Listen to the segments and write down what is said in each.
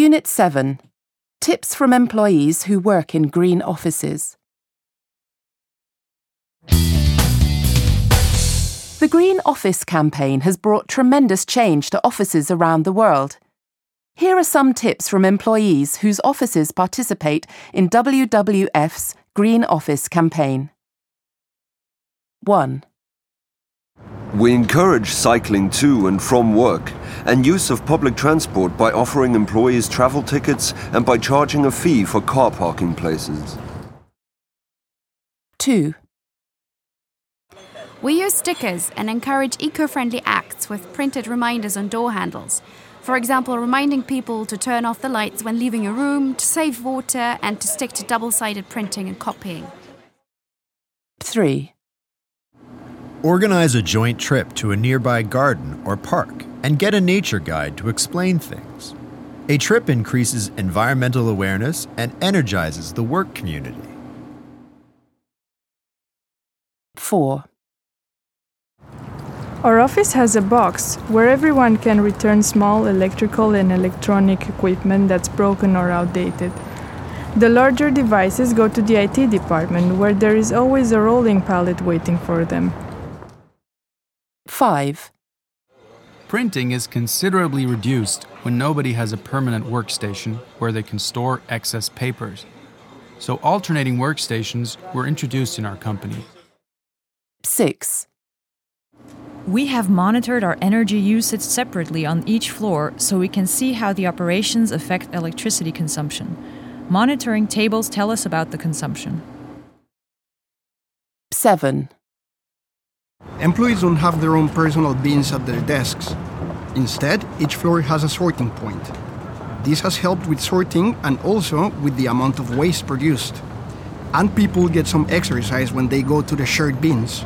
Unit 7. Tips from employees who work in green offices. The Green Office campaign has brought tremendous change to offices around the world. Here are some tips from employees whose offices participate in WWF's Green Office campaign. 1. We encourage cycling to and from work and use of public transport by offering employees travel tickets and by charging a fee for car parking places. 2. We use stickers and encourage eco-friendly acts with printed reminders on door handles. For example, reminding people to turn off the lights when leaving a room, to save water, and to stick to double-sided printing and copying. 3. Organize a joint trip to a nearby garden or park and get a nature guide to explain things. A trip increases environmental awareness and energizes the work community. 4. Our office has a box where everyone can return small electrical and electronic equipment that's broken or outdated. The larger devices go to the IT department, where there is always a rolling pallet waiting for them. 5. Printing is considerably reduced when nobody has a permanent workstation where they can store excess papers. So alternating workstations were introduced in our company. 6. We have monitored our energy usage separately on each floor so we can see how the operations affect electricity consumption. Monitoring tables tell us about the consumption. 7. Employees don't have their own personal bins at their desks. Instead, each floor has a sorting point. This has helped with sorting and also with the amount of waste produced. And people get some exercise when they go to the shared bins.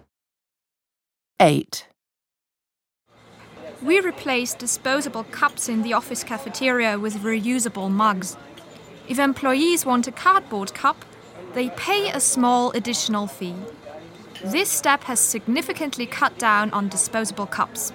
8. We replace disposable cups in the office cafeteria with reusable mugs. If employees want a cardboard cup, they pay a small additional fee. This step has significantly cut down on disposable cups.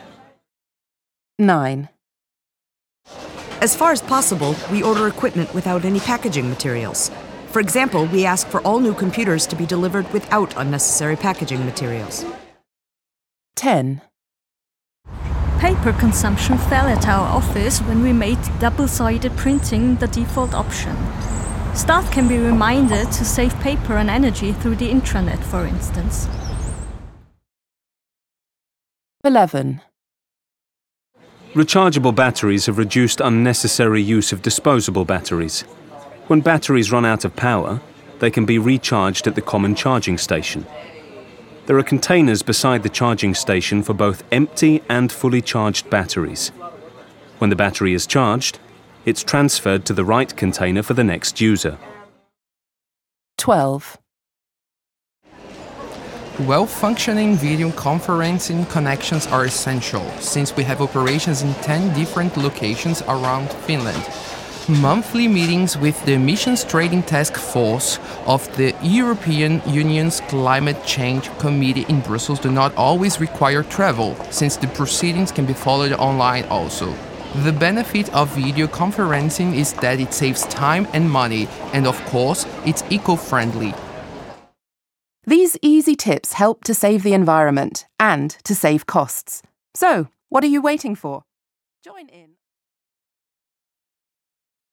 9. As far as possible, we order equipment without any packaging materials. For example, we ask for all new computers to be delivered without unnecessary packaging materials. 10. Paper consumption fell at our office when we made double-sided printing the default option. Staff can be reminded to save paper and energy through the intranet, for instance. 11. Rechargeable batteries have reduced unnecessary use of disposable batteries. When batteries run out of power, they can be recharged at the common charging station. There are containers beside the charging station for both empty and fully charged batteries. When the battery is charged, it's transferred to the right container for the next user. 12. Well-functioning video conferencing connections are essential, since we have operations in 10 different locations around Finland. Monthly meetings with the Emissions Trading Task Force of the European Union's Climate Change Committee in Brussels do not always require travel, since the proceedings can be followed online also. The benefit of video conferencing is that it saves time and money, and of course, it's eco-friendly. These easy tips help to save the environment and to save costs. So, what are you waiting for? Join in.